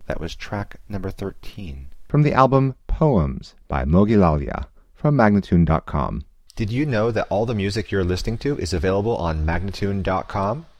That was track number 13. From the album Poems by Mogilalya from Magnatune.com. Did you know that all the music you're listening to is available on Magnatune.com?